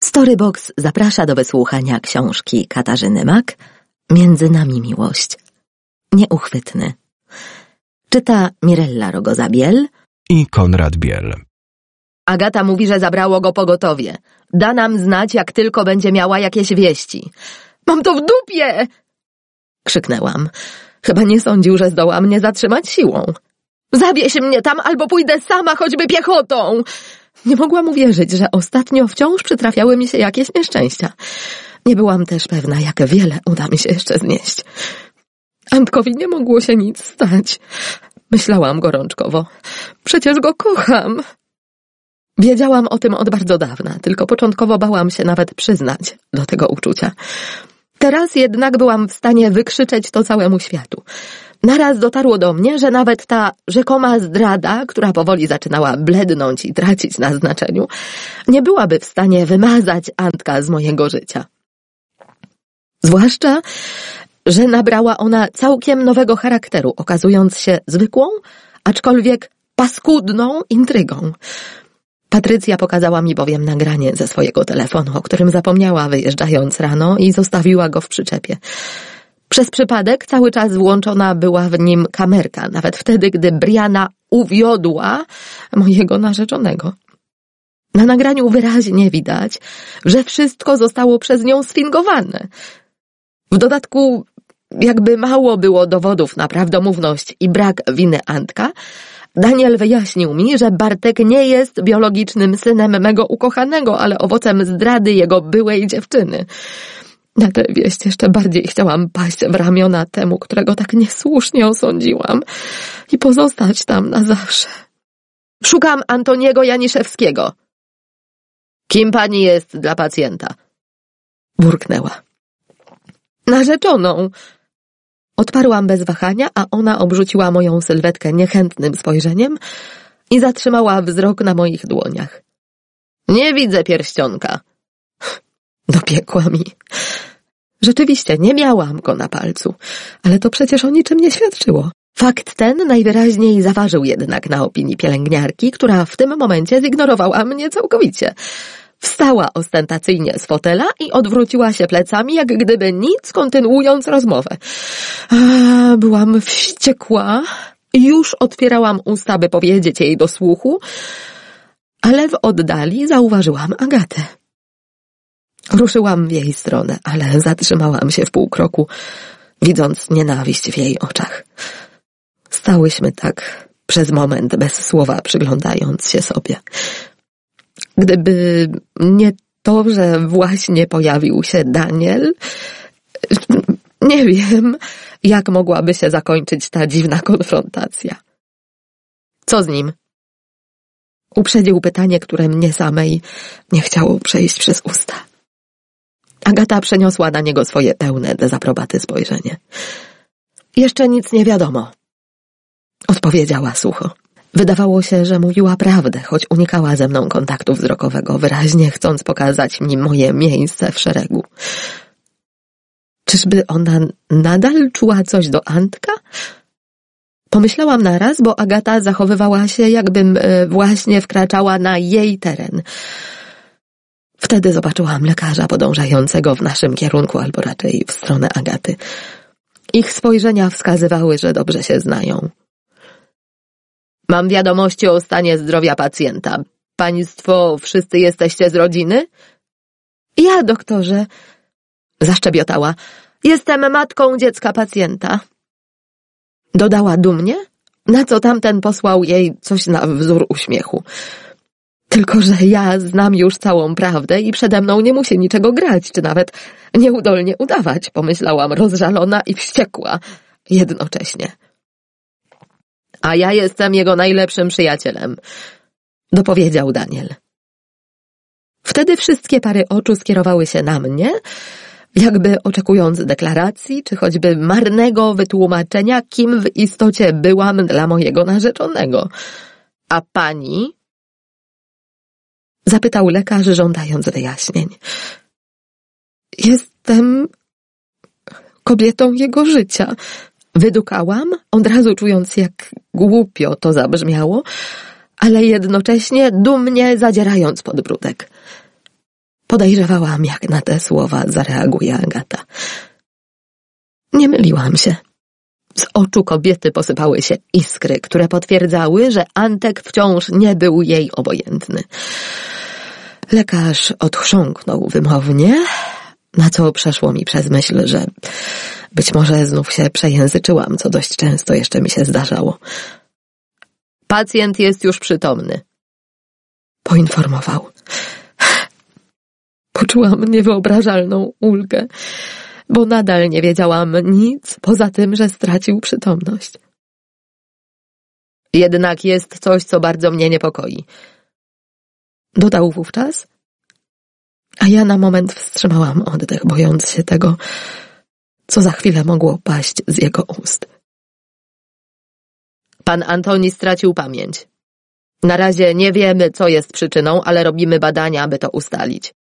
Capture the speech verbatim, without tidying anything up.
Storybox zaprasza do wysłuchania książki Katarzyny Mak Między nami miłość. Nieuchwytny. Czyta Mirella Rogoza-Biel i Konrad Biel. Agata mówi, że zabrało go pogotowie. Da nam znać, jak tylko będzie miała jakieś wieści. Mam to w dupie! Krzyknęłam. Chyba nie sądził, że zdoła mnie zatrzymać siłą. Zawieź mnie tam, albo pójdę sama, choćby piechotą! Nie mogłam uwierzyć, że ostatnio wciąż przytrafiały mi się jakieś nieszczęścia. Nie byłam też pewna, jak wiele uda mi się jeszcze znieść. Antkowi nie mogło się nic stać. Myślałam gorączkowo. Przecież go kocham. Wiedziałam o tym od bardzo dawna, tylko początkowo bałam się nawet przyznać do tego uczucia. Teraz jednak byłam w stanie wykrzyczeć to całemu światu. Naraz dotarło do mnie, że nawet ta rzekoma zdrada, która powoli zaczynała blednąć i tracić na znaczeniu, nie byłaby w stanie wymazać Antka z mojego życia. Zwłaszcza, że nabrała ona całkiem nowego charakteru, okazując się zwykłą, aczkolwiek paskudną intrygą. Patrycja pokazała mi bowiem nagranie ze swojego telefonu, o którym zapomniała wyjeżdżając rano i zostawiła go w przyczepie. Przez przypadek cały czas włączona była w nim kamerka, nawet wtedy, gdy Briana uwiodła mojego narzeczonego. Na nagraniu wyraźnie widać, że wszystko zostało przez nią sfingowane. W dodatku, jakby mało było dowodów na prawdomówność i brak winy Antka, Daniel wyjaśnił mi, że Bartek nie jest biologicznym synem mego ukochanego, ale owocem zdrady jego byłej dziewczyny. Na tę wieść jeszcze bardziej chciałam paść w ramiona temu, którego tak niesłusznie osądziłam i pozostać tam na zawsze. Szukam Antoniego Janiszewskiego. Kim pani jest dla pacjenta? Burknęła. Narzeczoną. Odparłam bez wahania, a ona obrzuciła moją sylwetkę niechętnym spojrzeniem i zatrzymała wzrok na moich dłoniach. Nie widzę pierścionka. Dopiekła mi. Rzeczywiście, nie miałam go na palcu, ale to przecież o niczym nie świadczyło. Fakt ten najwyraźniej zaważył jednak na opinii pielęgniarki, która w tym momencie zignorowała mnie całkowicie. Wstała ostentacyjnie z fotela i odwróciła się plecami, jak gdyby nic, kontynuując rozmowę. A, byłam wściekła i już otwierałam usta, by powiedzieć jej do słuchu, ale w oddali zauważyłam Agatę. Ruszyłam w jej stronę, ale zatrzymałam się w pół kroku, widząc nienawiść w jej oczach. Stałyśmy tak przez moment bez słowa, przyglądając się sobie. Gdyby nie to, że właśnie pojawił się Daniel, nie wiem, jak mogłaby się zakończyć ta dziwna konfrontacja. Co z nim? Uprzedził pytanie, które mnie samej nie chciało przejść przez usta. Agata przeniosła na niego swoje pełne dezaprobaty spojrzenie. Jeszcze nic nie wiadomo, odpowiedziała sucho. Wydawało się, że mówiła prawdę, choć unikała ze mną kontaktu wzrokowego, wyraźnie chcąc pokazać mi moje miejsce w szeregu. Czyżby ona nadal czuła coś do Antka? Pomyślałam naraz, bo Agata zachowywała się, jakbym właśnie wkraczała na jej teren. Wtedy zobaczyłam lekarza podążającego w naszym kierunku, albo raczej w stronę Agaty. Ich spojrzenia wskazywały, że dobrze się znają. Mam wiadomości o stanie zdrowia pacjenta. Państwo wszyscy jesteście z rodziny? Ja, doktorze, zaszczebiotała. Jestem matką dziecka pacjenta. Dodała dumnie, na co tamten posłał jej coś na wzór uśmiechu. Tylko że ja znam już całą prawdę i przede mną nie musi niczego grać, czy nawet nieudolnie udawać, pomyślałam, rozżalona i wściekła jednocześnie. A ja jestem jego najlepszym przyjacielem, dopowiedział Daniel. Wtedy wszystkie pary oczu skierowały się na mnie, jakby oczekując deklaracji, czy choćby marnego wytłumaczenia, kim w istocie byłam dla mojego narzeczonego. A pani? Zapytał lekarz, żądając wyjaśnień. Jestem kobietą jego życia. Wydukałam, od razu czując, jak głupio to zabrzmiało, ale jednocześnie dumnie zadzierając podbródek. Podejrzewałam, jak na te słowa zareaguje Agata. Nie myliłam się. Z oczu kobiety posypały się iskry, które potwierdzały, że Antek wciąż nie był jej obojętny. Lekarz odchrząknął wymownie, na co przeszło mi przez myśl, że być może znów się przejęzyczyłam, co dość często jeszcze mi się zdarzało. Pacjent jest już przytomny, poinformował. Poczułam niewyobrażalną ulgę, bo nadal nie wiedziałam nic poza tym, że stracił przytomność. Jednak jest coś, co bardzo mnie niepokoi. Dodał wówczas, a ja na moment wstrzymałam oddech, bojąc się tego, co za chwilę mogło paść z jego ust. Pan Antoni stracił pamięć. Na razie nie wiemy, co jest przyczyną, ale robimy badania, aby to ustalić.